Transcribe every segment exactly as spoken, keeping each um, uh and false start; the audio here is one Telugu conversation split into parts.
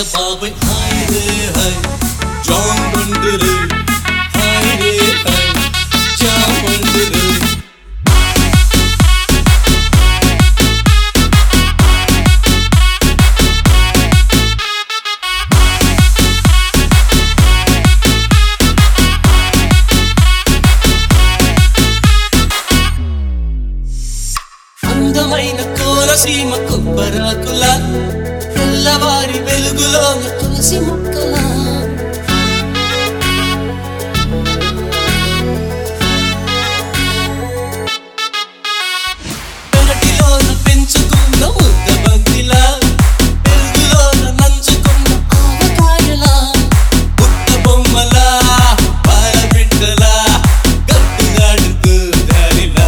అయ్య బాబాయ్ హాయ్ రే హాయ్ జాంబండు రే హాయ్ రే హాయ్ జాంబండు రే అందమైన కోనసీమ కొబ్బరాకుల తెల్లవారి వెలుగులోన తులసి మొక్కల పెరటిలోన పెంచుకున్న ముద్ద బంతిలా వెలుగులోన నంచుకున్న ఆవకాయలా పుట్ట బొమ్మలా పాల బిడ్డలా గట్టుగాడుతూ దారిలా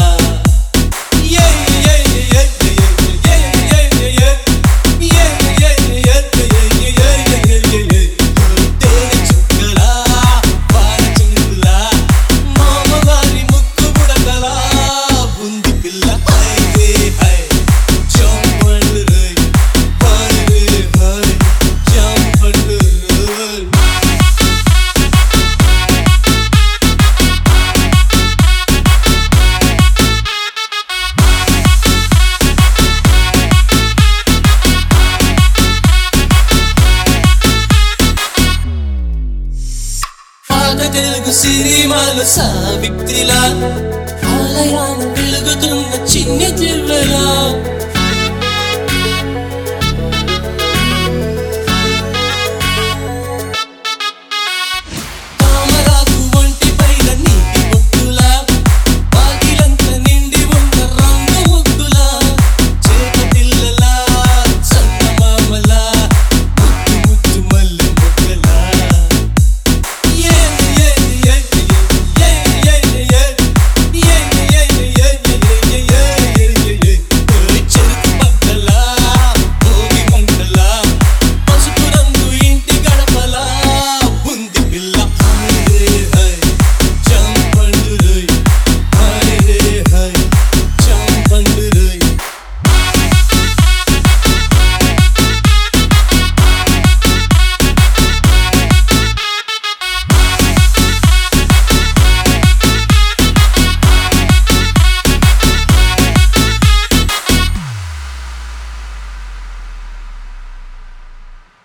తెలుగు సినిమాల సావిత్రిలా ఆలయాన్ని వెలుగుతున్న చిన్ని దివ్వెలా